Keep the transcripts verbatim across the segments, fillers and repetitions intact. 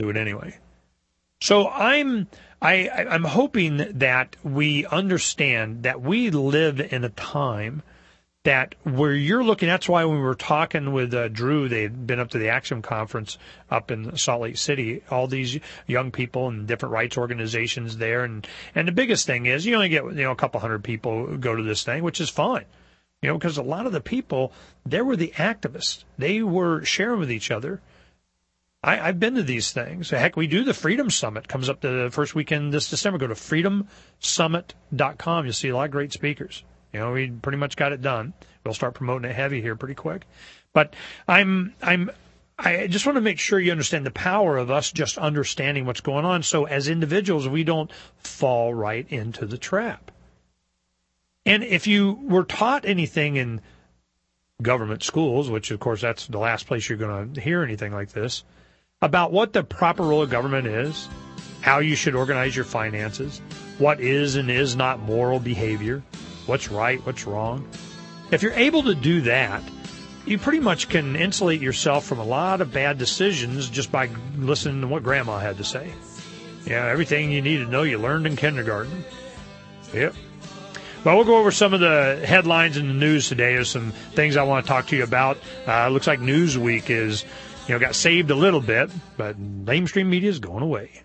do it anyway. So I'm I, I'm hoping that we understand that we live in a time that where you're looking. That's why when we were talking with uh, Drew, they had been up to the Axiom conference up in Salt Lake City, all these young people and different rights organizations there. And, and the biggest thing is you only get, you know, a couple hundred people who go to this thing, which is fine. You know, because a lot of the people, they were the activists. They were sharing with each other. I, I've been to these things. Heck, we do the Freedom Summit. Comes up the first weekend this December. Go to freedom summit dot com. You'll see a lot of great speakers. You know, we pretty much got it done. We'll start promoting it heavy here pretty quick. But I'm, I'm, I just want to make sure you understand the power of us just understanding what's going on. So as individuals, we don't fall right into the trap. And if you were taught anything in government schools, which, of course, that's the last place you're going to hear anything like this, about what the proper role of government is, how you should organize your finances, what is and is not moral behavior, what's right, what's wrong. If you're able to do that, you pretty much can insulate yourself from a lot of bad decisions just by listening to what Grandma had to say. Yeah, everything you need to know you learned in kindergarten. Yep. Well, we'll go over some of the headlines in the news today. There's some things I want to talk to you about. Uh, looks like Newsweek is, you know, got saved a little bit, but mainstream media is going away.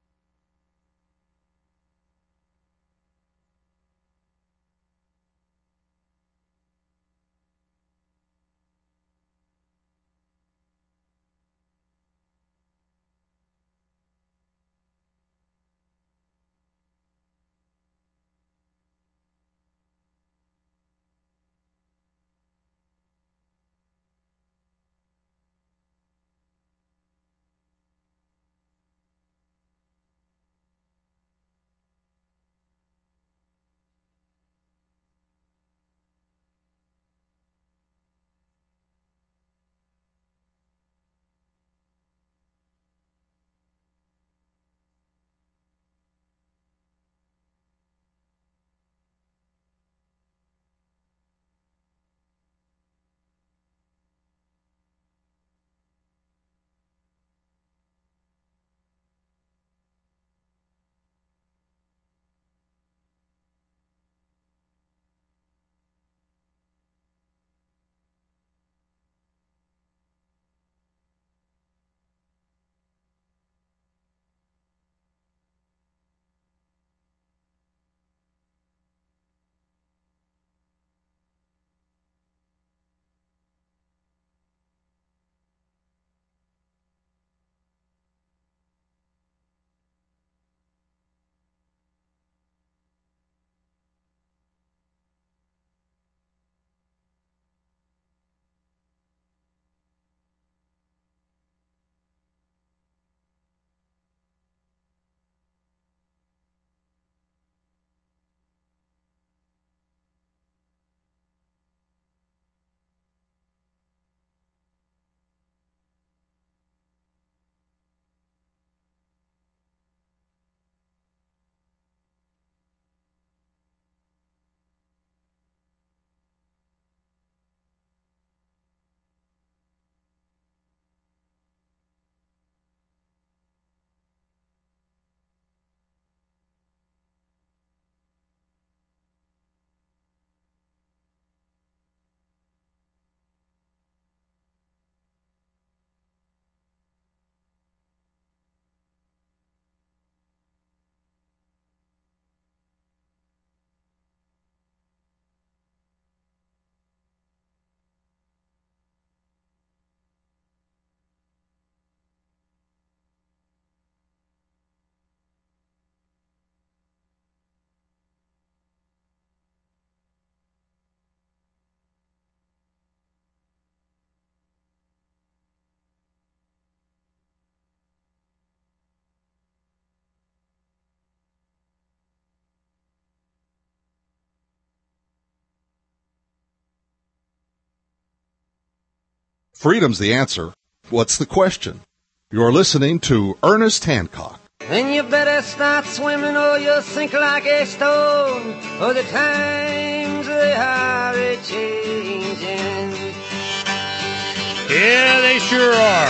Freedom's the answer. What's the question? You're listening to Ernest Hancock. Then you better start swimming or you'll sink like a stone. Oh, the times they are a-changing. Yeah, they sure are.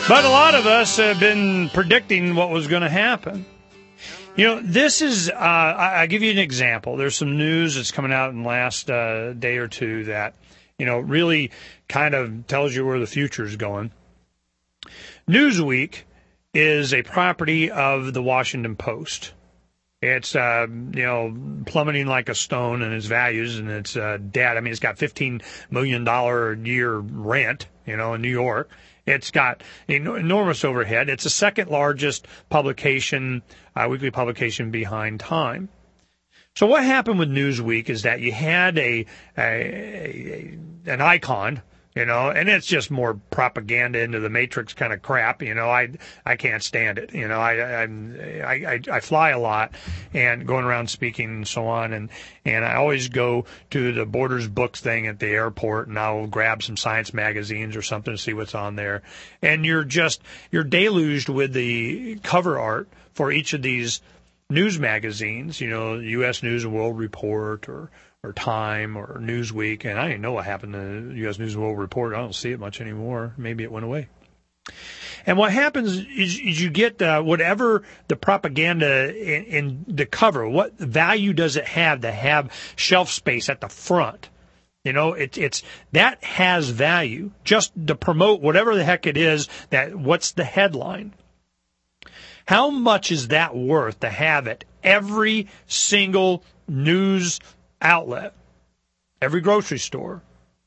But a lot of us have been predicting what was going to happen. You know, this is, uh, I, I'll give you an example. There's some news that's coming out in the last uh, day or two that, you know, really kind of tells you where the future is going. Newsweek is a property of the Washington Post. It's, uh, you know, plummeting like a stone in its values, and it's uh, dead. I mean, it's got fifteen million dollars a year rent, you know, in New York. It's got en- enormous overhead. It's the second largest publication, uh, weekly publication behind Time. So what happened with Newsweek is that you had a, a, a an icon, you know, and it's just more propaganda into the Matrix kind of crap. You know, I I can't stand it. You know, I I'm, I I I fly a lot and going around speaking and so on, and and I always go to the Borders Books thing at the airport, and I'll grab some science magazines or something to see what's on there. And you're just you're deluged with the cover art for each of these news magazines. You know, U S News and World Report or. or Time or Newsweek, and I didn't know what happened to U S News and World Report. I don't see it much anymore. Maybe it went away. And what happens is, is you get uh, whatever the propaganda in, in the cover, what value does it have to have shelf space at the front? You know, it, it's that has value just to promote whatever the heck it is, that what's the headline. How much is that worth to have it every single news outlet, every grocery store,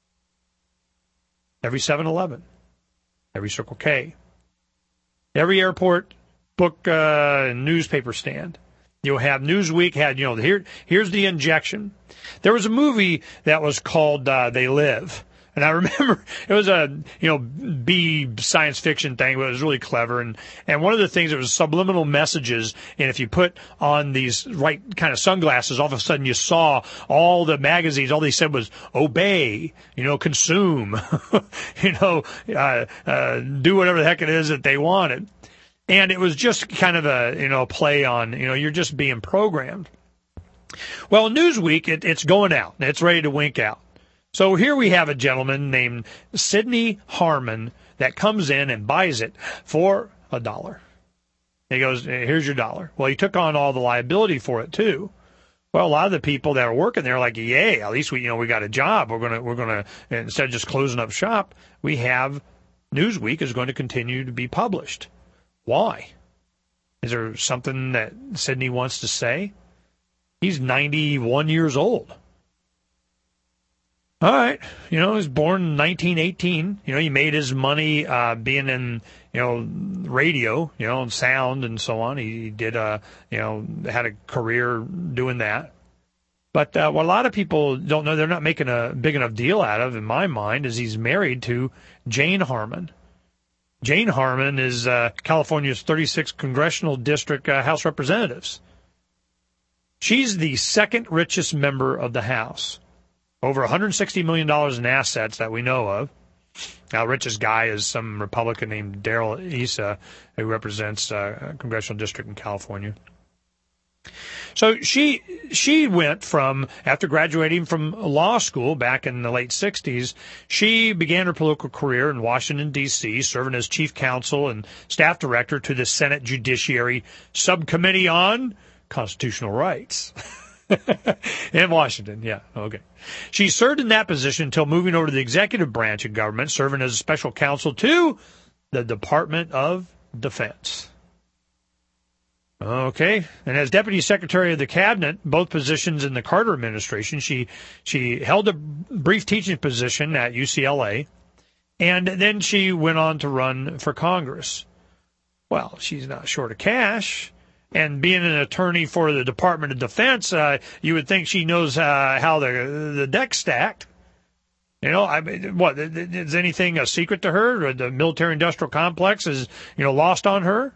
every seven eleven, every Circle K, every airport book uh, newspaper stand? You'll have Newsweek had, you know, here, here's the injection. There was a movie that was called uh, They Live. And I remember it was a, you know, B science fiction thing, but it was really clever. And, and one of the things, it was subliminal messages. And if you put on these right kind of sunglasses, all of a sudden you saw all the magazines. All they said was obey, you know, consume, you know, uh, uh, do whatever the heck it is that they wanted. And it was just kind of a, you know, a play on, you know, you're just being programmed. Well, Newsweek, it, it's going out. It's ready to wink out. So here we have a gentleman named Sidney Harmon that comes in and buys it for a dollar. He goes, here's your dollar. Well, he took on all the liability for it too. Well, a lot of the people that are working there are like, yay, at least we, you know, we got a job. We're gonna, we're gonna, instead of just closing up shop, we have Newsweek is going to continue to be published. Why? Is there something that Sidney wants to say? He's ninety-one years old. All right, you know, he was born in nineteen eighteen. You know, he made his money uh, being in, you know, radio, you know, and sound and so on. He did, uh, you know, had a career doing that. But uh, what a lot of people don't know, they're not making a big enough deal out of, in my mind, is he's married to Jane Harmon. Jane Harmon is uh, California's thirty-sixth Congressional District uh, House Representatives. She's the second richest member of the House. Over one hundred sixty million dollars in assets that we know of. Now, richest guy is some Republican named Darrell Issa, who represents uh, a congressional district in California. So she she went from, after graduating from law school back in the late sixties, she began her political career in Washington, D C, serving as chief counsel and staff director to the Senate Judiciary Subcommittee on Constitutional Rights. In Washington, yeah, okay. She served in that position until moving over to the executive branch of government, serving as a special counsel to the Department of Defense. Okay, and as Deputy Secretary of the Cabinet, both positions in the Carter administration, she she held a brief teaching position at U C L A, and then she went on to run for Congress. Well, she's not short of cash. And being an attorney for the Department of Defense, uh, you would think she knows uh, how the the deck's stacked. You know, I mean, what, is anything a secret to her? Or the military-industrial complex is, you know, lost on her?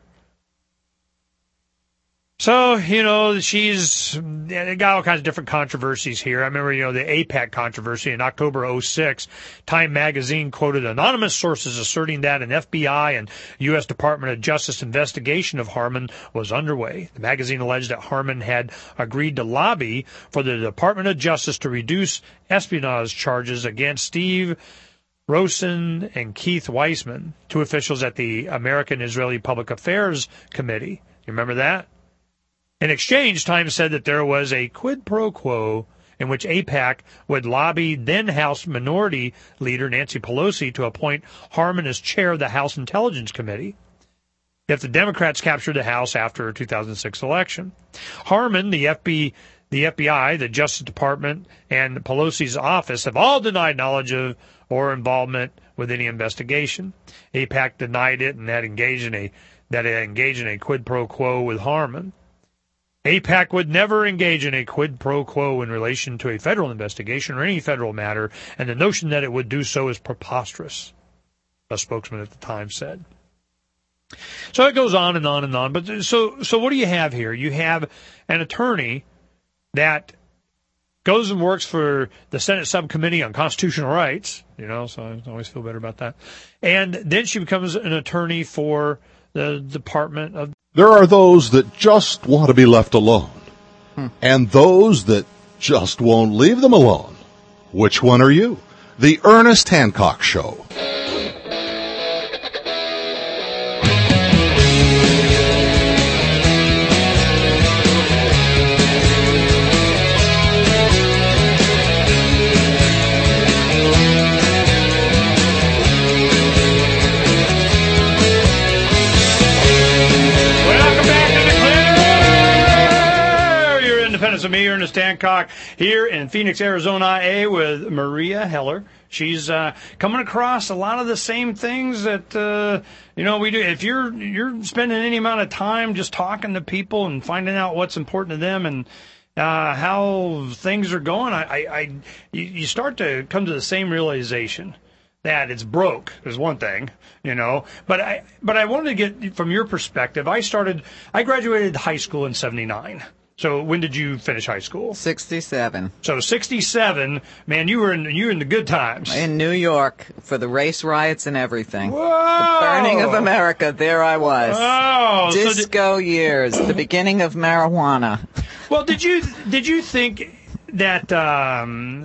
So, you know, she's got all kinds of different controversies here. I remember, you know, the AIPAC controversy in October oh six. Time magazine quoted anonymous sources asserting that an F B I and U S Department of Justice investigation of Harmon was underway. The magazine alleged that Harmon had agreed to lobby for the Department of Justice to reduce espionage charges against Steve Rosen and Keith Weissman, two officials at the American-Israeli Public Affairs Committee. You remember that? In exchange, Times said that there was a quid pro quo in which AIPAC would lobby then-House Minority Leader Nancy Pelosi to appoint Harman as chair of the House Intelligence Committee if the Democrats captured the House after the two thousand six election. Harman, the F B I, the F B I, the Justice Department, and Pelosi's office have all denied knowledge of or involvement with any investigation. AIPAC denied it and that engaged in a that it engaged in a quid pro quo with Harman. AIPAC would never engage in a quid pro quo in relation to a federal investigation or any federal matter, and the notion that it would do so is preposterous, a spokesman at the time said. So it goes on and on and on. But so so what do you have here? You have an attorney that goes and works for the Senate Subcommittee on Constitutional Rights, you know, so I always feel better about that. And then she becomes an attorney for the Department of... There are those that just want to be left alone, hmm. and those that just won't leave them alone. Which one are you? The Ernest Hancock Show. Of me, Ernest Hancock, here in Phoenix, Arizona, I A, with Maria Heller. She's uh, coming across a lot of the same things that uh, you know we do. If you're you're spending any amount of time just talking to people and finding out what's important to them and uh, how things are going, I, I, I you, you start to come to the same realization that it's broke is one thing, you know. But I but I wanted to get from your perspective. I started. I graduated high school in seventy-nine. So when did you finish high school? sixty-seven. So sixty-seven, man, you were in you were in the good times. In New York for the race riots and everything. Whoa! The burning of America. There I was. Oh, disco so did, years. The beginning of marijuana. Well, did you did you think that um,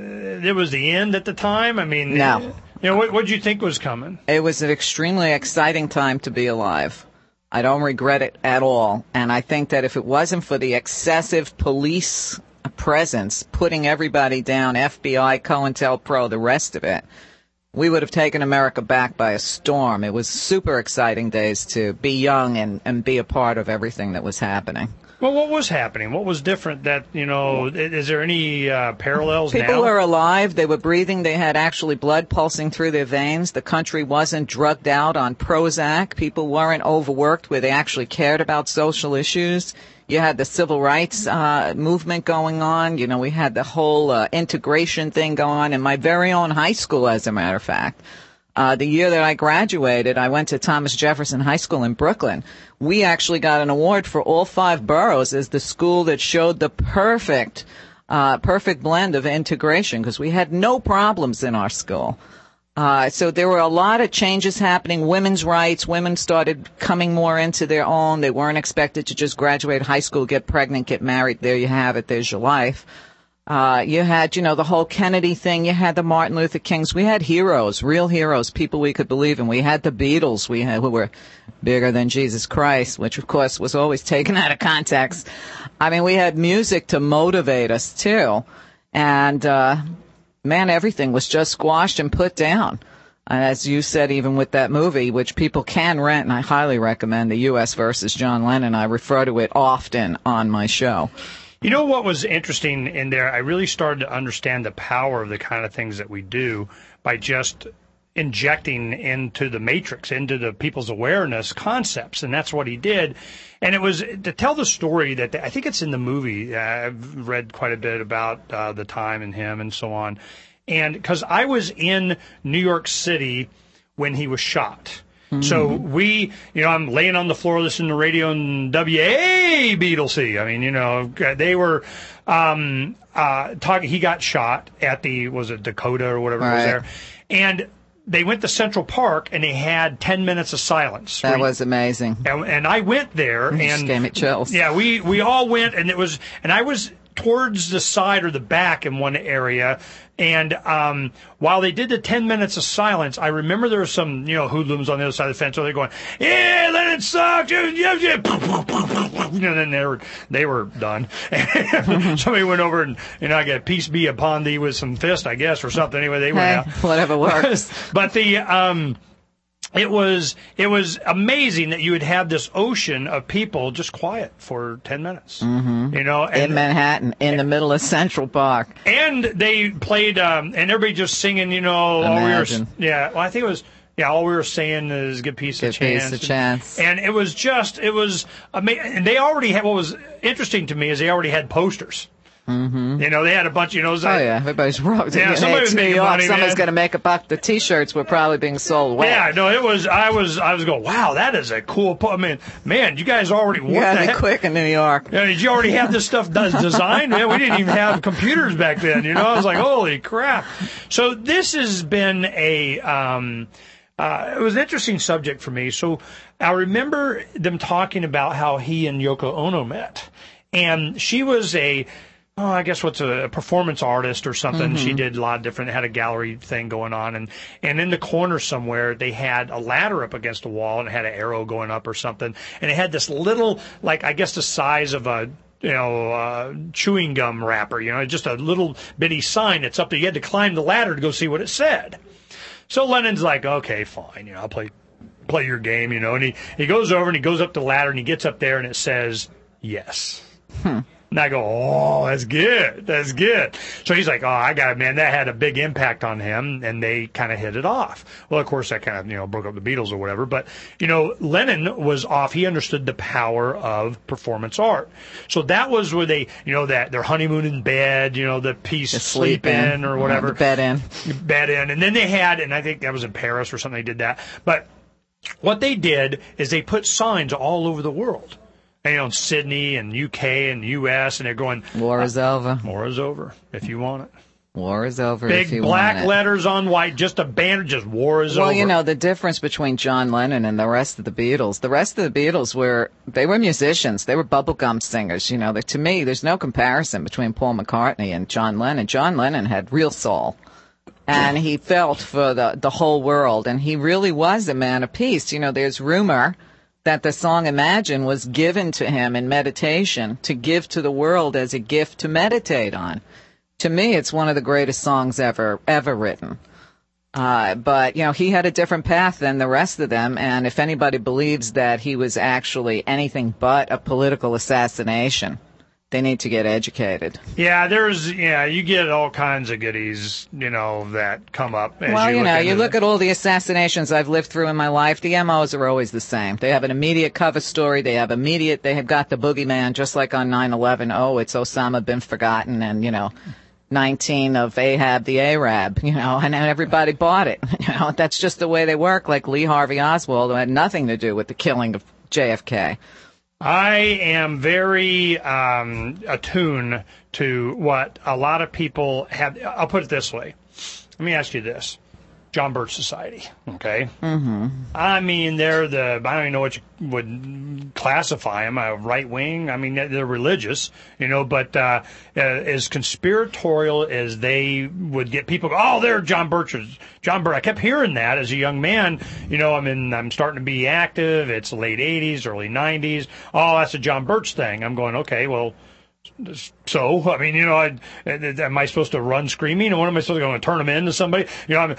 it was the end at the time? I mean, no. You know, what what did you think was coming? It was an extremely exciting time to be alive. I don't regret it at all. And I think that if it wasn't for the excessive police presence, putting everybody down, F B I, COINTELPRO, the rest of it, we would have taken America back by a storm. It was super exciting days to be young and, and be a part of everything that was happening. Well, what was happening? What was different that, you know, is there any uh, parallels People now? People were alive. They were breathing. They had actually blood pulsing through their veins. The country wasn't drugged out on Prozac. People weren't overworked where they actually cared about social issues. You had the civil rights uh, movement going on. You know, we had the whole uh, integration thing going on in my very own high school, as a matter of fact. Uh, the year that I graduated, I went to Thomas Jefferson High School in Brooklyn. We actually got an award for all five boroughs as the school that showed the perfect, uh, perfect blend of integration because we had no problems in our school. Uh, so there were a lot of changes happening. Women's rights, women started coming more into their own. They weren't expected to just graduate high school, get pregnant, get married. There you have it. There's your life. Uh, you had, you know, the whole Kennedy thing. You had the Martin Luther Kings. We had heroes, real heroes, people we could believe in. We had the Beatles. We had, who were bigger than Jesus Christ, which of course was always taken out of context. I mean, we had music to motivate us too. And, uh, man, everything was just squashed and put down. And as you said, even with that movie, which people can rent, and I highly recommend, the U S versus John Lennon. I refer to it often on my show. You know what was interesting in there? I really started to understand the power of the kind of things that we do by just injecting into the matrix, into the people's awareness concepts, and that's what he did. And it was to tell the story that I think it's in the movie. Uh, I've read quite a bit about uh, the time and him and so on. And because I was in New York City when he was shot. Mm-hmm. So we, you know, I'm laying on the floor listening to radio and W A B C. I mean, you know, they were um, uh, talking. He got shot at the, was it Dakota or whatever right. was there, and they went to Central Park and they had ten minutes of silence. That was amazing. And, and I went there it and just gave me chills. Yeah, we we all went and it was, and I was towards the side or the back in one area. And um, while they did the ten minutes of silence, I remember there were some, you know, hoodlums on the other side of the fence. So they're going, yeah, let it suck. And then they were, they were done. And somebody went over and, you know, I got peace be upon thee with some fist, I guess, or something. Anyway, they went hey, out. Whatever works. But the... Um, It was it was amazing that you would have this ocean of people just quiet for ten minutes, mm-hmm. you know, and, in Manhattan, in the middle of Central Park, and they played, um, and everybody just singing, you know, all we were, yeah, well, I think it was, yeah, all we were saying is "Give Peace a Chance." Give Peace a Chance, and it was just, it was amazing. And they already had, what was interesting to me is they already had posters. Mm-hmm. You know, they had a bunch, you know. Oh, yeah, everybody's wrote. Yeah, somebody was making money, Somebody's man. going to make a buck. The T-shirts were probably being sold well. Yeah, no, it was, I was, I was going, wow, that is a cool, po- I mean, man, you guys already, what You got the to be heck? quick in New York. Yeah, did you already have this stuff does designed? Man, we didn't even have computers back then, you know? I was like, holy crap. So this has been a, um, uh, it was an interesting subject for me. So I remember them talking about how he and Yoko Ono met. And she was a, oh, I guess what's a, a performance artist or something. Mm-hmm. She did a lot of different, had a gallery thing going on. And, and in the corner somewhere, they had a ladder up against a wall and it had an arrow going up or something. And it had this little, like, I guess the size of a, you know, uh, chewing gum wrapper, you know, just a little bitty sign that's up there. You had to climb the ladder to go see what it said. So Lennon's like, okay, fine, you know, I'll play, play your game, you know. And he, he goes over and he goes up the ladder and he gets up there and it says, yes. Hmm. And I go, oh, that's good. That's good. So he's like, oh, I got it, man. That had a big impact on him, and they kind of hit it off. Well, of course, that kind of, you know, broke up the Beatles or whatever. But, you know, Lennon was off. He understood the power of performance art. So that was where they, you know, that their honeymoon in bed, you know, the piece the Sleep In or whatever. Uh, the bed in. Bed In. And then they had, and I think that was in Paris or something, they did that. But what they did is they put signs all over the world. And, you know, in Sydney and U K and U S, and they're going, war is over. War is over, if you want it. War is over Big if you black want it. letters on white, just a banner, just war is well, over. Well, you know, the difference between John Lennon and the rest of the Beatles, the rest of the Beatles were, they were musicians. They were bubblegum singers. You know, they, to me, there's no comparison between Paul McCartney and John Lennon. John Lennon had real soul. And he felt for the, the whole world, and he really was a man of peace. You know, there's rumor that the song Imagine was given to him in meditation to give to the world as a gift to meditate on. To me, it's one of the greatest songs ever, ever written. Uh, but, you know, he had a different path than the rest of them, and if anybody believes that he was actually anything but a political assassination, they need to get educated. Yeah, there's, yeah, you get all kinds of goodies, you know, that come up. As well, you, you know, look you into look at all the assassinations I've lived through in my life, the M Os are always the same. They have an immediate cover story. They have immediate, they have got the boogeyman, just like on nine eleven. Oh, it's Osama bin Forgotten, and, you know, nineteen of Ahab the Arab, you know, and everybody bought it. You know, that's just the way they work, like Lee Harvey Oswald, who had nothing to do with the killing of J F K. I am very um, attuned to what a lot of people have. I'll put it this way. Let me ask you this. John Birch Society, okay? Mm-hmm. I mean, they're the, I don't even know what you would classify them, a right wing. I mean, they're religious, you know, but uh, uh, as conspiratorial as they would get people, oh, they're John Birch's, John Birch. I kept hearing that as a young man. You know, I mean, I'm starting to be active. It's late eighties, early nineties. Oh, that's a John Birch thing. I'm going, okay, well, so, I mean, you know, I, am I supposed to run screaming? And what am I supposed to go and turn them into somebody? You know,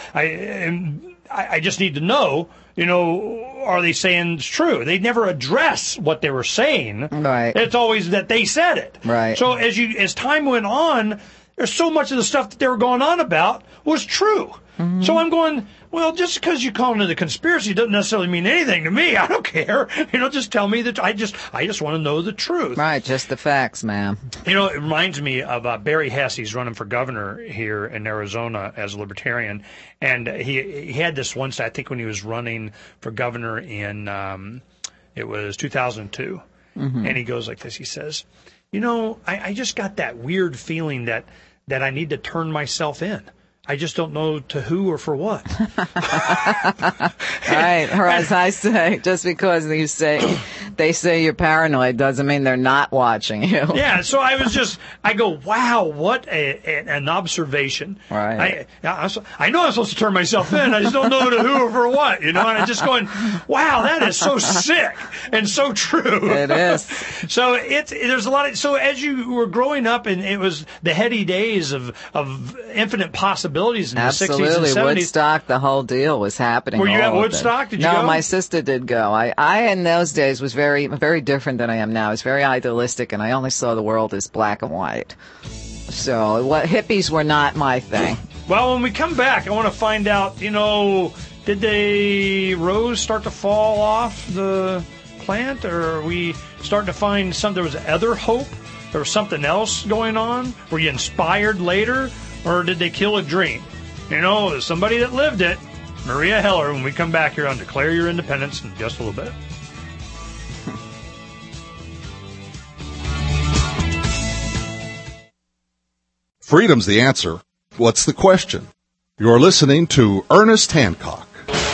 I, I, I just need to know, you know, are they saying it's true? They never address what they were saying. Right. It's always that they said it. Right. So as you, as time went on, there's so much of the stuff that they were going on about was true. Mm-hmm. So I'm going, well, just because you call it a conspiracy doesn't necessarily mean anything to me. I don't care. You know, just tell me that I just, I just want to know the truth. Right, just the facts, ma'am. You know, it reminds me of uh, Barry Hess. He's running for governor here in Arizona as a libertarian, and he he had this once. I think when he was running for governor in, um, it was two thousand two, mm-hmm. and he goes like this. He says, "You know, I, I just got that weird feeling that that I need to turn myself in." I just don't know to who or for what. Right. Or as I say, just because you say they say you're paranoid doesn't mean they're not watching you. Yeah. So I was just, I go, wow, what a, a, an observation. Right. I, I, I know I'm supposed to turn myself in. I just don't know to who or for what, you know, and I'm just going, wow, that is so sick and so true. It is. So it's, there's a lot of, so as you were growing up and it was the heady days of, of infinite possibilities in Absolutely. the sixties and seventies. Woodstock, the whole deal was happening. Were you all at of it. Woodstock? Did you no, go? my sister did go. I, I in those days was very, very different than I am now. I was very idealistic, and I only saw the world as black and white. So, what hippies were not my thing. Well, when we come back, I want to find out, you know, did the rose start to fall off the plant, or are we starting to find some, there was other hope? There was something else going on? Were you inspired later, or did they kill a dream? You know, somebody that lived it, Maria Heller, when we come back here on Declare Your Independence in just a little bit. Freedom's the answer. What's the question? You're listening to Ernest Hancock.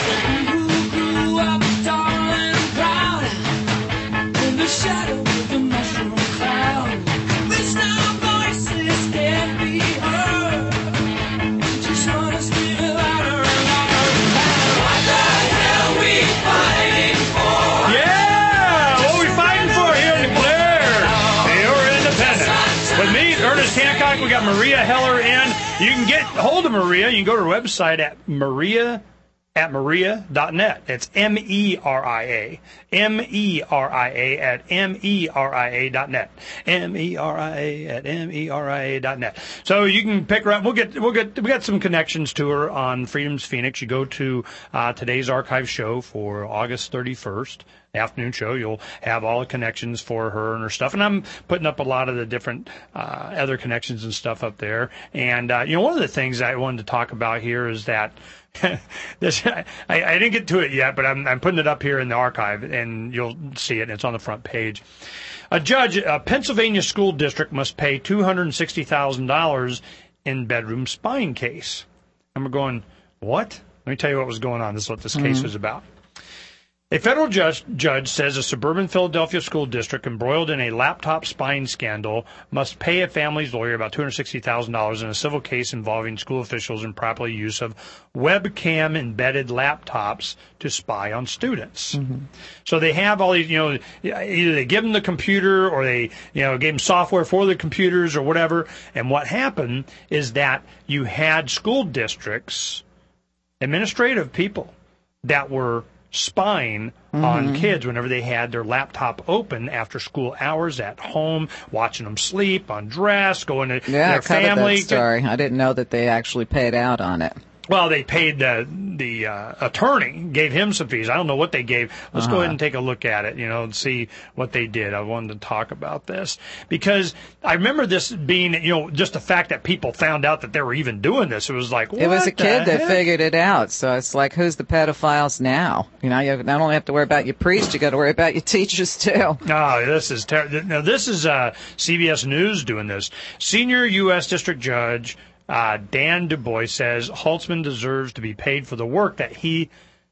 We got Maria Heller in. You can get hold of Maria. You can go to her website at Maria at Maria dot net. It's M E R I A. M E R I A at M E R I A dot net. M E R I A at M E R I A dot net. So you can pick her up. We'll get, we'll get, we got some connections to her on Freedom's Phoenix. You go to uh, today's archive show for August thirty-first. Afternoon show, you'll have all the connections for her and her stuff, and I'm putting up a lot of the different uh, other connections and stuff up there. And uh, you know, one of the things I wanted to talk about here is that this I, I didn't get to it yet, but I'm, I'm putting it up here in the archive, and you'll see it. And it's on the front page. A judge, a Pennsylvania school district must pay two hundred sixty thousand dollars in bedroom spying case. And we're going, what? Let me tell you what was going on. This is what this mm-hmm. case was about. A federal judge, judge says a suburban Philadelphia school district embroiled in a laptop spying scandal must pay a family's lawyer about two hundred sixty thousand dollars in a civil case involving school officials' improper use of webcam-embedded laptops to spy on students. Mm-hmm. So they have all these, you know, either they give them the computer or they, you know, gave them software for the computers or whatever. And what happened is that you had school districts, administrative people that were spying mm-hmm. on kids whenever they had their laptop open after school hours at home, watching them sleep, undress, going to yeah, their family. That story. I didn't know that they actually paid out on it. Well, they paid the the uh, attorney, gave him some fees. I don't know what they gave. Let's uh-huh. go ahead and take a look at it, you know, and see what they did. I wanted to talk about this because I remember this being, you know, just the fact that people found out that they were even doing this. It was like, what it was a kid heck? that figured it out. So it's like, who's the pedophiles now? You know, you not only have to worry about your priest, you got to worry about your teachers too. No, this is ter- now this is uh, C B S News doing this. Senior U S District Judge Uh, Dan Du Bois says Holtzman deserves to be paid for the work that he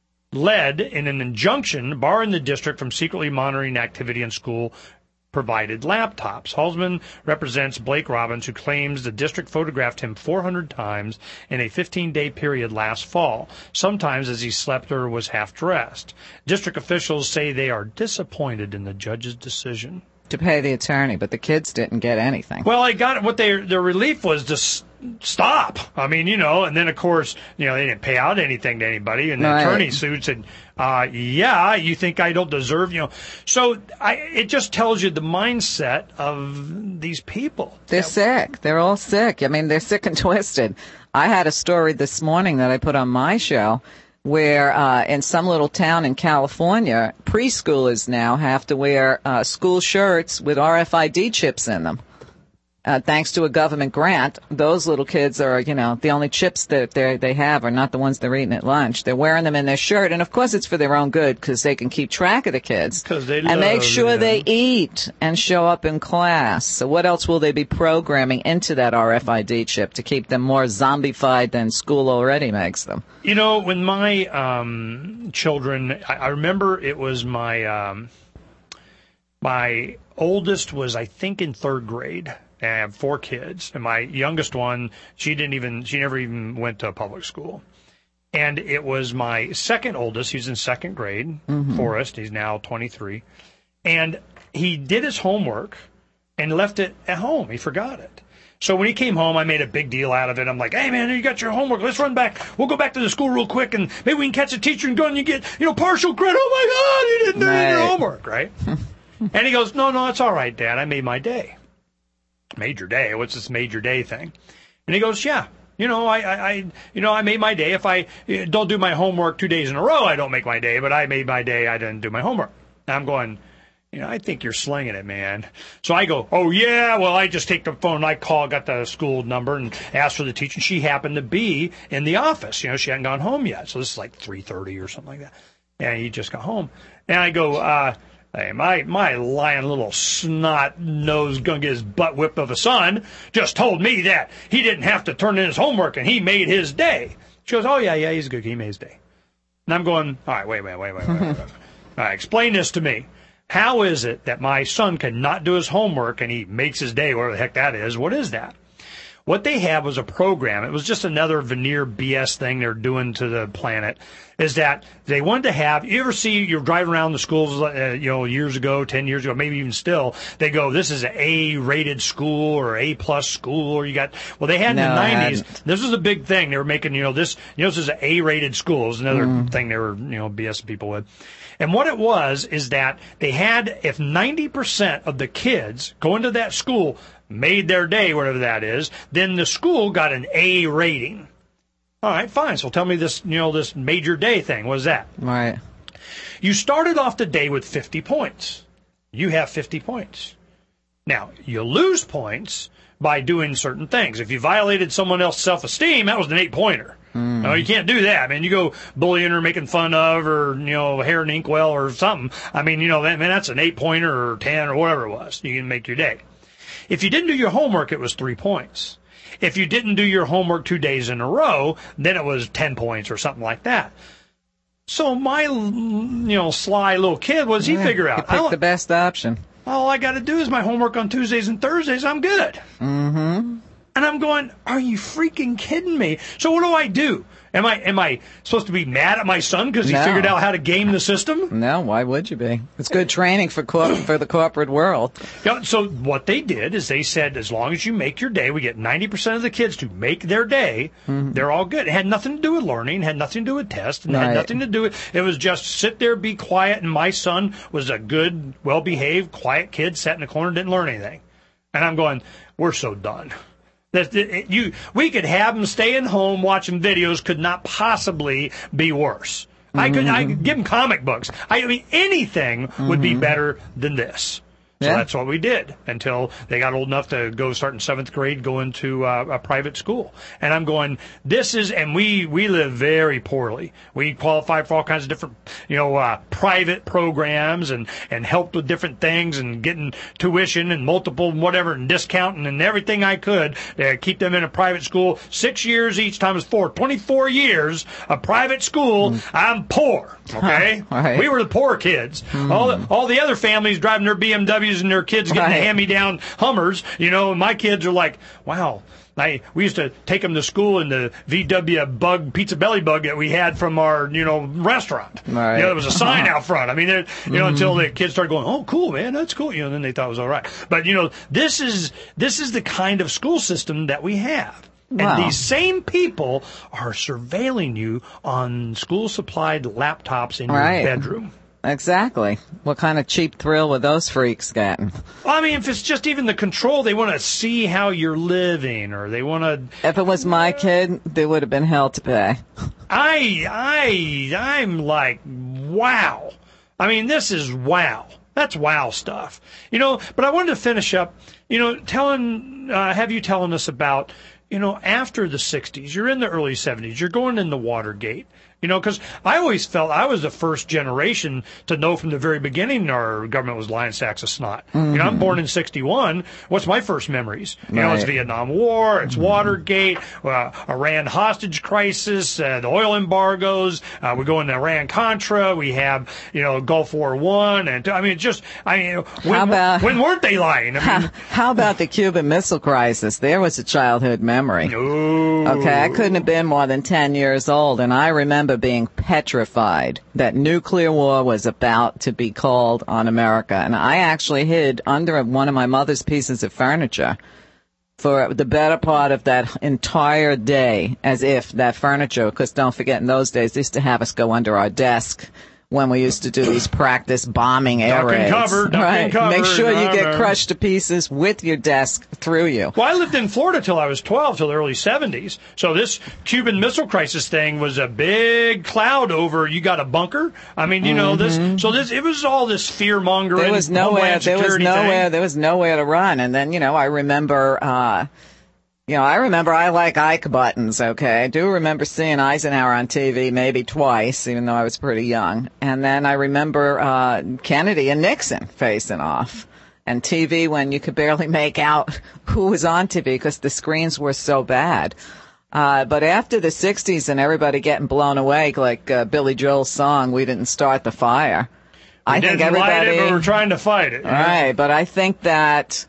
led in an injunction barring the district from secretly monitoring activity in school-provided laptops. Holtzman represents Blake Robbins, who claims the district photographed him four hundred times in a fifteen-day period last fall, sometimes as he slept or was half-dressed. District officials say they are disappointed in the judge's decision. To pay the attorney, but the kids didn't get anything. Well, I got what their their relief was to s- stop. I mean, you know, and then of course, you know, they didn't pay out anything to anybody, and the right. attorney sued said, uh, "Yeah, you think I don't deserve, you know?" So I, it just tells you the mindset of these people. They're sick. They're all sick. I mean, they're sick and twisted. I had a story this morning that I put on my show, where uh, in some little town in California, preschoolers now have to wear uh, school shirts with R F I D chips in them. uh, thanks to a government grant, those little kids are, you know, the only chips that they they have are not the ones they're eating at lunch. They're wearing them in their shirt, and of course it's for their own good because they can keep track of the kids they and make sure them. they eat and show up in class. So what else will they be programming into that R F I D chip to keep them more zombified than school already makes them? You know, when my um, children, I, I remember it was my um, my oldest was, I think, in third grade. And I have four kids, and my youngest one, she didn't even, she never even went to a public school. And it was my second oldest, he's in second grade, mm-hmm. Forrest, he's now twenty-three. And he did his homework and left it at home. He forgot it. So when he came home, I made a big deal out of it. I'm like, hey, man, you got your homework. Let's run back. We'll go back to the school real quick, and maybe we can catch a teacher and go and you get, you know, partial credit. Oh, my God, you didn't do right. your homework, right? And he goes, no, no, it's all right, Dad. I made my day. Major day? What's this major day thing? And he goes, yeah. You know, I, I, I, you know, I made my day. If I don't do my homework two days in a row, I don't make my day. But I made my day. I didn't do my homework. And I'm going, you know, I think you're slinging it, man. So I go, oh, yeah, well, I just take the phone. I call, got the school number and asked for the teacher. And she happened to be in the office. You know, she hadn't gone home yet. So this is like three thirty or something like that. And he just got home. And I go, uh, hey, my, my lying little snot nose gonna get his butt whipped of a son just told me that he didn't have to turn in his homework and he made his day. She goes, oh, yeah, yeah, he's good. He made his day. And I'm going, all right, wait, wait, wait, wait, wait, wait. All right, explain this to me. How is it that my son cannot do his homework and he makes his day, whatever the heck that is? What is that? What they had was a program. It was just another veneer B S thing they're doing to the planet, is that they wanted to have, you ever see, you're driving around the schools, uh, you know, years ago, ten years ago, maybe even still, they go, this is an A-rated school or A-plus school, or you got, well, they had no, in the nineties, this was a big thing. They were making, you know, this, you know, this is an A-rated school. It was another mm. thing they were, you know, BSing people with. And what it was is that they had, if ninety percent of the kids going to that school made their day, whatever that is, then the school got an A rating. All right, fine. So tell me this, you know, this major day thing. What is that? Right. You started off the day with fifty points. You have fifty points. Now, you lose points by doing certain things. If you violated someone else's self-esteem, that was an eight-pointer. Mm. No, you can't do that, man. You go bullying or making fun of, or, you know, hair and inkwell or something. I mean, you know, that, man, that's an eight-pointer or ten or whatever it was. You can make your day. If you didn't do your homework, it was three points. If you didn't do your homework two days in a row, then it was ten points or something like that. So my, you know, sly little kid, what does he yeah, figure out? He picked the best option. All I got to do is my homework on Tuesdays and Thursdays. I'm good. Mm-hmm. And I'm going, are you freaking kidding me? So what do I do? Am I am I supposed to be mad at my son because he no. figured out how to game the system? No, why would you be? It's good training for cor- for the corporate world. Yeah, so what they did is they said, as long as you make your day, we get ninety percent of the kids to make their day, mm-hmm. they're all good. It had nothing to do with learning, had nothing to do with tests, and right. had nothing to do with, it was just sit there, be quiet, and my son was a good, well-behaved, quiet kid, sat in the corner, didn't learn anything. And I'm going, we're so done. That you, we could have them staying home watching videos. Could not possibly be worse. Mm-hmm. I could, I could give them comic books. I mean, anything mm-hmm. would be better than this. So yeah. that's what we did until they got old enough to go start in seventh grade, go into uh, a private school. And I'm going, this is, and we, we live very poorly. We qualify for all kinds of different, you know, uh, private programs and, and helped with different things and getting tuition and multiple whatever and discounting and everything I could to keep them in a private school. Six years each time is four. twenty-four years of private school. Mm. I'm poor. Okay. Right. We were the poor kids. Mm. All the, all the other families driving their B M Ws and their kids getting right. hand-me-down Hummers, you know, and my kids are like, wow, I, we used to take them to school in the V W bug, pizza belly bug that we had from our, you know, restaurant. Right. You know, there was a sign out front. I mean, you know, mm-hmm. until the kids started going, oh, cool, man, that's cool. You know, and then they thought it was all right. But, you know, this is, this is the kind of school system that we have. Wow. And these same people are surveilling you on school-supplied laptops in right. your bedroom. Exactly. What kind of cheap thrill were those freaks getting? Well, I mean, if it's just even the control, they want to see how you're living, or they want to... If it was my kid, there would have been hell to pay. I, I, I'm like, wow. I mean, this is wow. That's wow stuff. You know, but I wanted to finish up, you know, telling, uh, have you telling us about, you know, after the sixties, you're in the early seventies, you're going into Watergate. You know, because I always felt I was the first generation to know from the very beginning our government was lying sacks of snot. Mm-hmm. You know, I'm born in sixty-one. What's my first memories? You right. know, it's Vietnam War, it's mm-hmm. Watergate, uh, Iran hostage crisis, uh, the oil embargoes. Uh, we go into Iran-Contra. We have, you know, Gulf War One. And, I mean, it's just, I mean, when, how about, when weren't they lying? I mean, how, how about the Cuban Missile Crisis? There was a childhood memory. Ooh. Okay, I couldn't have been more than ten years old, and I remember being petrified that nuclear war was about to be called on America. And I actually hid under one of my mother's pieces of furniture for the better part of that entire day, as if that furniture, because don't forget, in those days, they used to have us go under our desk when we used to do these practice bombing air duck raids. And cover, duck right. and cover, Make sure you get know. crushed to pieces with your desk through you. Well, I lived in Florida till I was twelve, till the early seventies. So this Cuban Missile Crisis thing was a big cloud over. You got a bunker. I mean, you mm-hmm. know this. So this it was all this fear mongering. There was nowhere. There was nowhere. Thing. There was nowhere to run. And then you know, I remember. Uh, You know, I remember I like Ike buttons, okay? I do remember seeing Eisenhower on T V maybe twice, even though I was pretty young. And then I remember uh Kennedy and Nixon facing off. And T V when you could barely make out who was on T V because the screens were so bad. Uh But after the sixties and everybody getting blown away, like uh, Billy Joel's song, We Didn't Start the Fire. We I didn't think everybody... light it, but we're trying to fight it. Right, know? But I think that...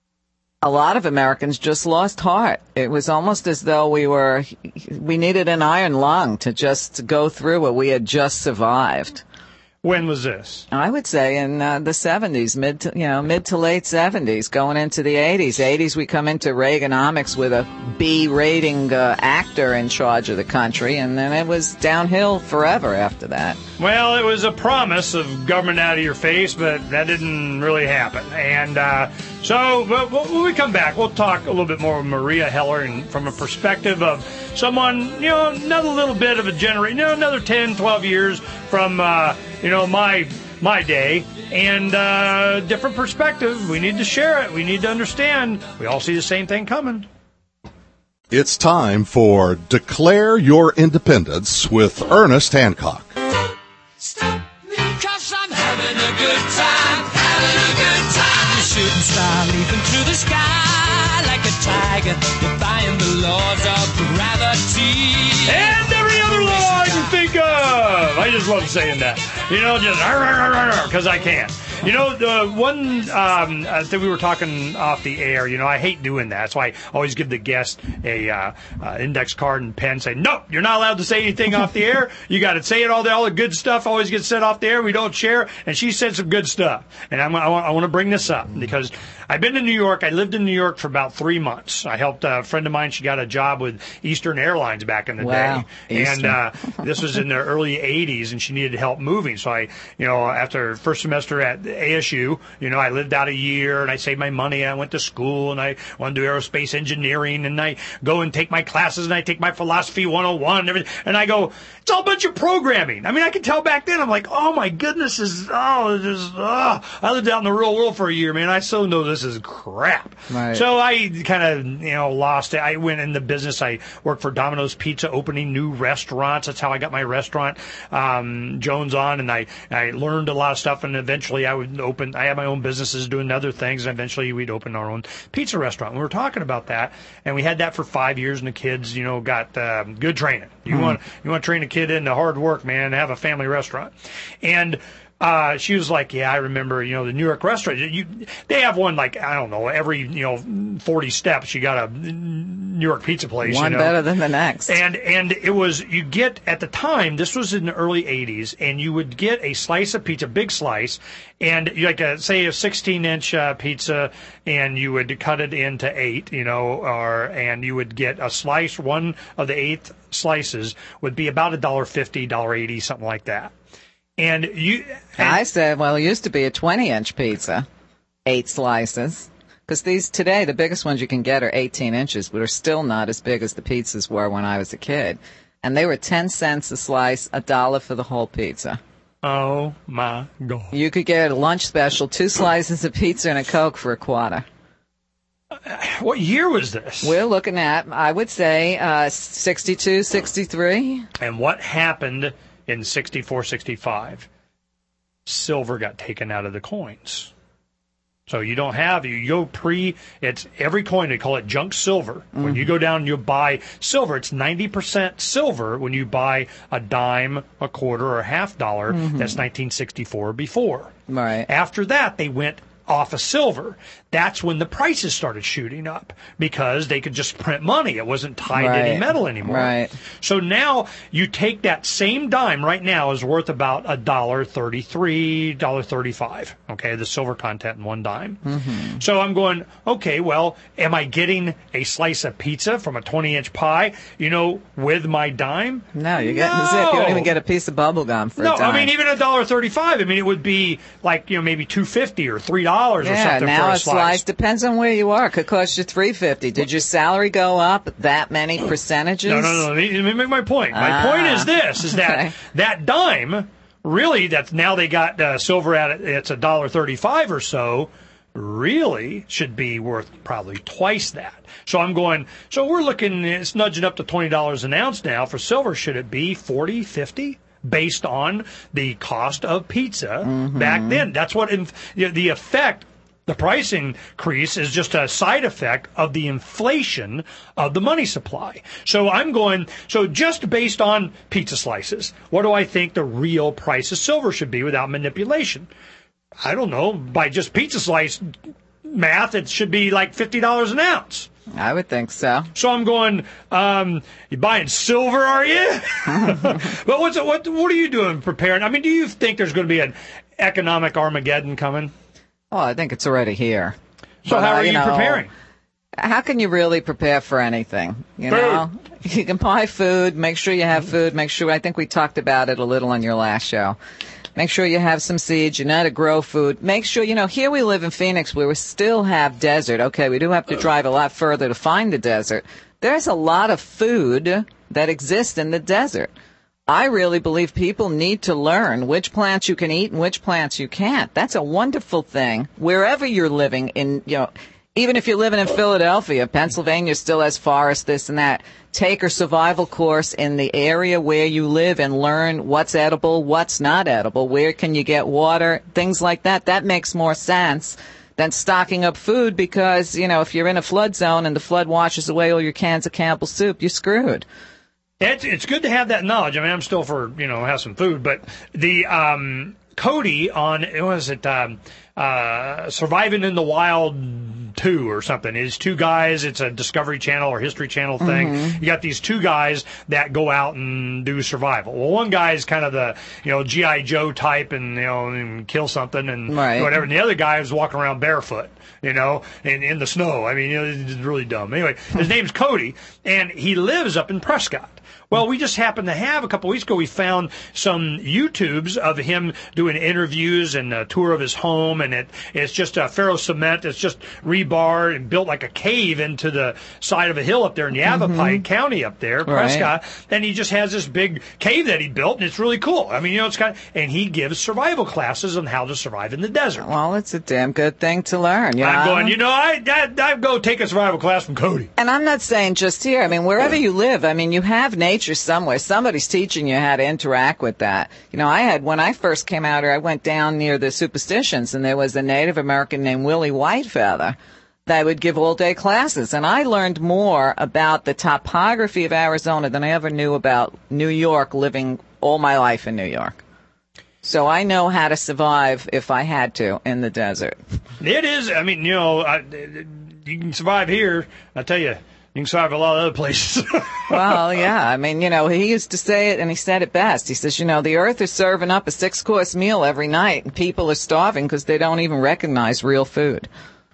a lot of Americans just lost heart. It was almost as though we were, we needed an iron lung to just go through what we had just survived. When was this? I would say in uh, the seventies, mid to, you know, mid to late seventies, going into the eighties. eighties, we come into Reaganomics with a B rating uh, actor in charge of the country, and then it was downhill forever after that. Well, it was a promise of government out of your face, but that didn't really happen. And uh, so when we come back, we'll talk a little bit more with Maria Heller and from a perspective of someone, you know, another little bit of a generation, you know, another ten, twelve years from, uh, you know, my my day, and uh, different perspective. We need to share it. We need to understand. We all see the same thing coming. It's time for Declare Your Independence with Ernest Hancock. Stop me, 'cause I'm having a good time, having a good time. The shooting star leaping through the sky like a tiger, defying the laws of gravity. And every other law I can think of. I just love saying that. You know, just because I can. You know, the one um, uh, thing we were talking off the air, you know, I hate doing that. That's why I always give the guest a uh, uh, index card and pen, say, no, you're not allowed to say anything off the air. You got to say it all. The, all the good stuff always gets said off the air. We don't share. And she said some good stuff. And I'm, I, want, I want to bring this up because I've been in New York. I lived in New York for about three months. I helped a friend of mine. She got a job with Eastern Airlines back in the wow. day. Eastern. And uh, this was in the early eighties, and she needed help moving. So I, you know, after first semester at A S U, you know, I lived out a year, and I saved my money, and I went to school, and I wanted to do aerospace engineering, and I go and take my classes, and I take my philosophy one oh one, and everything. And I go, it's all a bunch of programming. I mean, I could tell back then, I'm like, oh, my goodness, is oh, this is, oh. I lived out in the real world for a year, man. I so know this is crap. Right. So I kind of, you know, lost it. I went in the business. I worked for Domino's Pizza, opening new restaurants. That's how I got my restaurant, um, Jones On, and I, I learned a lot of stuff, and eventually I would open, I had my own businesses doing other things, and eventually we'd open our own pizza restaurant. We were talking about that, and we had that for five years, and the kids, you know, got uh, good training. You mm-hmm. want you want to train a kid into hard work, man, have a family restaurant. And Uh, she was like, yeah, I remember, you know, the New York restaurant. You, they have one like, I don't know, every, you know, forty steps, you got a New York pizza place. One you know? better than the next. And, and it was, you get, at the time, this was in the early eighties, and you would get a slice of pizza, big slice, and you like a, say a sixteen inch uh, pizza, and you would cut it into eight, you know, or, and you would get a slice, one of the eighth slices would be about a dollar fifty, dollar eighty, something like that. And you, and I said, well, it used to be a twenty inch pizza, eight slices. Because these today, the biggest ones you can get are eighteen inches, but are still not as big as the pizzas were when I was a kid. And they were ten cents a slice, a dollar for the whole pizza. Oh, my God. You could get a lunch special, two slices of pizza and a Coke for a quarter. What year was this? We're looking at, I would say, uh, sixty-two, sixty-three. And what happened in sixty-four, sixty-five? Silver got taken out of the coins. So you don't have, you go pre, it's every coin, they call it junk silver. Mm-hmm. When you go down and you buy silver, it's ninety percent silver when you buy a dime, a quarter, or a half dollar. Mm-hmm. That's nineteen sixty-four or before. Right. After that, they went off of silver. That's when the prices started shooting up because they could just print money. It wasn't tied right. to any metal anymore. Right. So now you take that same dime right now is worth about a dollar thirty-three, dollar thirty-five. Okay, the silver content in one dime. Mm-hmm. So I'm going, okay, well, am I getting a slice of pizza from a twenty inch pie, you know, with my dime? No, you're getting no. the zip. You don't even get a piece of bubble gum for no, a dime. I mean, even a dollar thirty-five. I mean, it would be like, you know, maybe two fifty or three dollars yeah, or something now for a it's slice. Like, depends on where you are. It could cost you three fifty. Did your salary go up that many percentages? No, no, no. Let me, let me make my point. My ah, point is this: is that okay. that dime really that's now they got uh, silver at it. It's a dollar thirty-five or so. Really should be worth probably twice that. So I'm going. So we're looking. It's nudging up to twenty dollars an ounce now for silver. Should it be forty, fifty? Based on the cost of pizza mm-hmm. back then. That's what inf- the effect, the price increase is just a side effect of the inflation of the money supply. So I'm going, so just based on pizza slices, what do I think the real price of silver should be without manipulation? I don't know. By just pizza slice math, it should be like fifty dollars an ounce. I would think so. So I'm going, um, you buying silver, are you? But what's it, what what are you doing preparing? I mean, do you think there's going to be an economic Armageddon coming? Oh, I think it's already here. So but, how uh, are you, you know, preparing? How can you really prepare for anything? You food. know, you can buy food, make sure you have food, make sure, I think we talked about it a little on your last show. Make sure you have some seeds. You know how to grow food. Make sure, you know, here we live in Phoenix where we still have desert. Okay, we do have to drive a lot further to find the desert. There's a lot of food that exists in the desert. I really believe people need to learn which plants you can eat and which plants you can't. That's a wonderful thing. Wherever you're living in, you know, even if you're living in Philadelphia, Pennsylvania still has forests, this and that. Take a survival course in the area where you live and learn what's edible, what's not edible, where can you get water, things like that. That makes more sense than stocking up food because, you know, if you're in a flood zone and the flood washes away all your cans of Campbell's soup, you're screwed. It's, it's good to have that knowledge. I mean, I'm still for, you know, have some food, but the, um, Cody on, what was it, um, uh, Surviving in the Wild two or something. It's two guys. It's a Discovery Channel or History Channel thing. Mm-hmm. You got these two guys that go out and do survival. Well, one guy is kind of the, you know, G I Joe type and, you know, and kill something and right. whatever. And the other guy is walking around barefoot, you know, in, in the snow. I mean, you know, it's really dumb. Anyway, his name's Cody, and he lives up in Prescott. Well, we just happened to have, a couple of weeks ago, we found some YouTubes of him doing interviews and a tour of his home, and it, it's just a ferro cement. It's just rebar and built like a cave into the side of a hill up there in Yavapai mm-hmm. County up there, Prescott. Right. And he just has this big cave that he built, and it's really cool. I mean, you know, it's kind of, and he gives survival classes on how to survive in the desert. Well, it's a damn good thing to learn. You I'm know? going, you know, I, I, I'd go take a survival class from Cody. And I'm not saying just here. I mean, wherever you live, I mean, you have nature somewhere. Somebody's teaching you how to interact with that. You know, I had, when I first came out here, I went down near the Superstitions, and there was a Native American named Willie Whitefeather that would give all-day classes. And I learned more about the topography of Arizona than I ever knew about New York, living all my life in New York. So I know how to survive if I had to in the desert. It is, I mean, you know, I, you can survive here, I tell you. You can survive a lot of other places. Well, yeah. I mean, you know, he used to say it, and he said it best. He says, you know, the earth is serving up a six-course meal every night, and people are starving because they don't even recognize real food.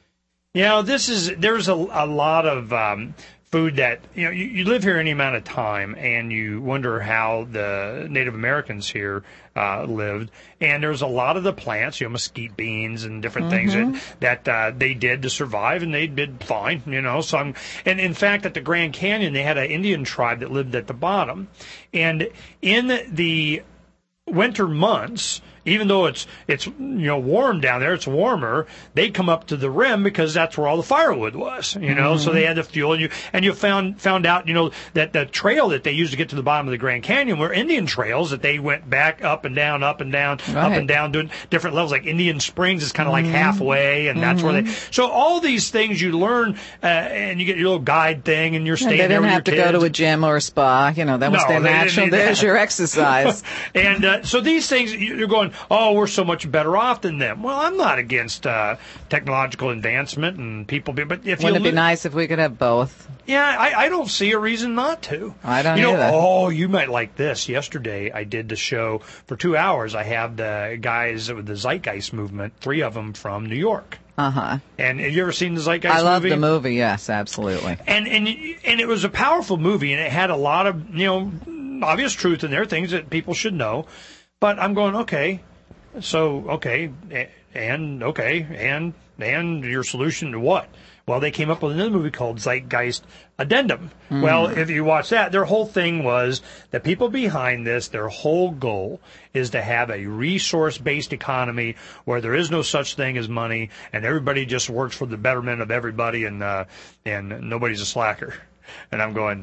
You know, this is, there's a, a lot of um, food that, you know, you, you live here any amount of time, and you wonder how the Native Americans here uh, lived. And there's a lot of the plants, you know, mesquite beans and different mm-hmm. things that, that uh, they did to survive, and they did fine, you know. So I'm, and in fact, at the Grand Canyon, they had an Indian tribe that lived at the bottom. And in the winter months, even though it's it's you know warm down there, it's warmer. They'd come up to the rim because that's where all the firewood was, you know. Mm-hmm. So they had the fuel, and you and you found found out, you know, that the trail that they used to get to the bottom of the Grand Canyon were Indian trails that they went back up and down, up and down, right. up and down, doing different levels. Like Indian Springs is kind of mm-hmm. like halfway, and mm-hmm. that's where they. So all these things you learn, uh, and you get your little guide thing, and you're staying yeah, they there with didn't have your to kids. go to a gym or a spa, you know. That was no, their natural. There's your exercise. And uh, so these things, you're going, oh, we're so much better off than them. Well, I'm not against uh, technological advancement and people be, but if wouldn't you it be nice if we could have both? Yeah, I, I don't see a reason not to. I don't you know, either. Oh, you might like this. Yesterday, I did the show for two hours. I have the guys with the Zeitgeist movement, three of them from New York. Uh-huh. And have you ever seen the Zeitgeist movie? I love movie? the movie, yes, absolutely. And, and and it was a powerful movie, and it had a lot of, you know, obvious truth in there, things that people should know. But I'm going, okay, so, okay, and, okay, and, and your solution to what? Well, they came up with another movie called Zeitgeist Addendum. Mm. Well, if you watch that, their whole thing was the people behind this, their whole goal is to have a resource-based economy where there is no such thing as money, and everybody just works for the betterment of everybody, and uh, and nobody's a slacker. And I'm going,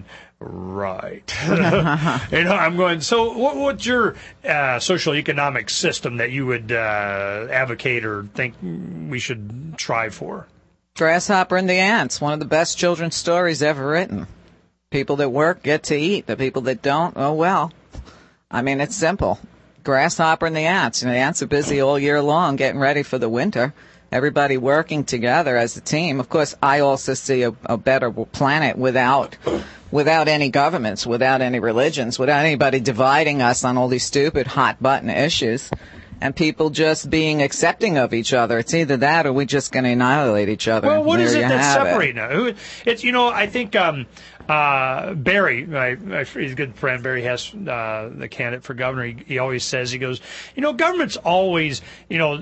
right. You know, I'm going, so what, what's your uh, social economic system that you would uh, advocate or think we should strive for? Grasshopper and the Ants, one of the best children's stories ever written. People that work get to eat. The people that don't, oh well. I mean, it's simple. Grasshopper and the Ants. And the ants are busy all year long getting ready for the winter. Everybody working together as a team. Of course, I also see a, a better planet without without any governments, without any religions, without anybody dividing us on all these stupid hot-button issues, and people just being accepting of each other. It's either that or we're just going to annihilate each other. Well, what there is it that's it. separating us? It's, you know, I think um, uh, Barry, my, my he's a good friend, Barry Hess, uh, the candidate for governor, he, he always says, he goes, you know, government's always, you know,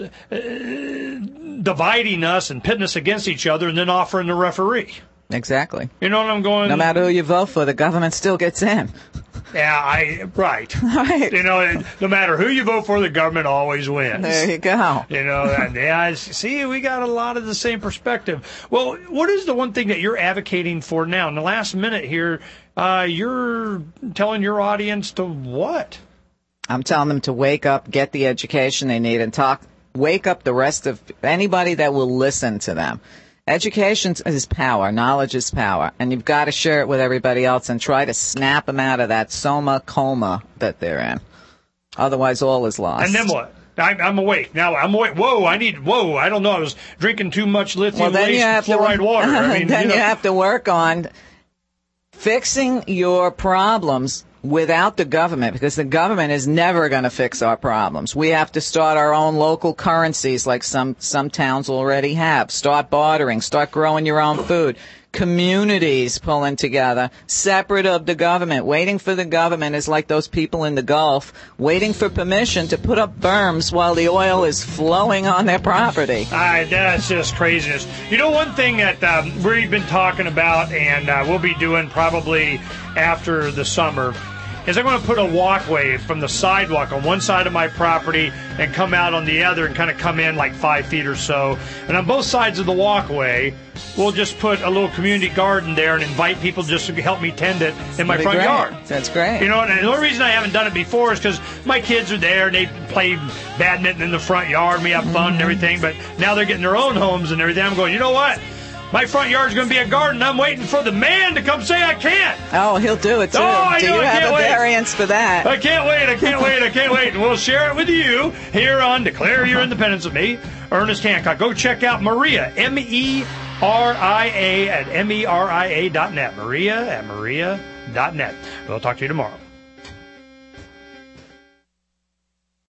uh, dividing us and pitting us against each other and then offering the referee. Exactly. You know what I'm going? No matter who you vote for, the government still gets in. Yeah, I right. Right. You know, no matter who you vote for, the government always wins. There you go. You know, and yeah, see, we got a lot of the same perspective. Well, what is the one thing that you're advocating for now? In the last minute here, uh, you're telling your audience to what? I'm telling them to wake up, get the education they need, and talk. Wake up the rest of anybody that will listen to them. Education is power. Knowledge is power. And you've got to share it with everybody else and try to snap them out of that soma coma that they're in. Otherwise, all is lost. And then what? I'm, I'm awake. Now I'm awake. Whoa, I need, whoa, I don't know. I was drinking too much lithium-laced well, fluoride to, water. I mean, then you, know. you have to work on fixing your problems without the government, because the government is never going to fix our problems. We have to start our own local currencies like some, some towns already have. Start bartering. Start growing your own food. Communities pulling together, separate of the government. Waiting for the government is like those people in the Gulf waiting for permission to put up berms while the oil is flowing on their property. Uh, that's just craziness. You know, one thing that um, we've been talking about and uh, we'll be doing probably after the summer is I'm going to put a walkway from the sidewalk on one side of my property and come out on the other and kind of come in like five feet or so. And on both sides of the walkway, we'll just put a little community garden there and invite people just to help me tend it in my front great. yard. That's great. You know, and the only reason I haven't done it before is because my kids are there and they play badminton in the front yard and we have fun mm-hmm. and everything. But now they're getting their own homes and everything. I'm going, you know what? My front yard's going to be a garden. I'm waiting for the man to come say I can't. Oh, he'll do it, too. Oh, I do know, you I have can't a wait. variance for that? I can't wait. I can't wait. I can't wait. And we'll share it with you here on Declare Your Independence with me, Ernest Hancock. Go check out Maria, M E R I A, at M E R I A dot net. Maria at Maria dot net. We'll talk to you tomorrow.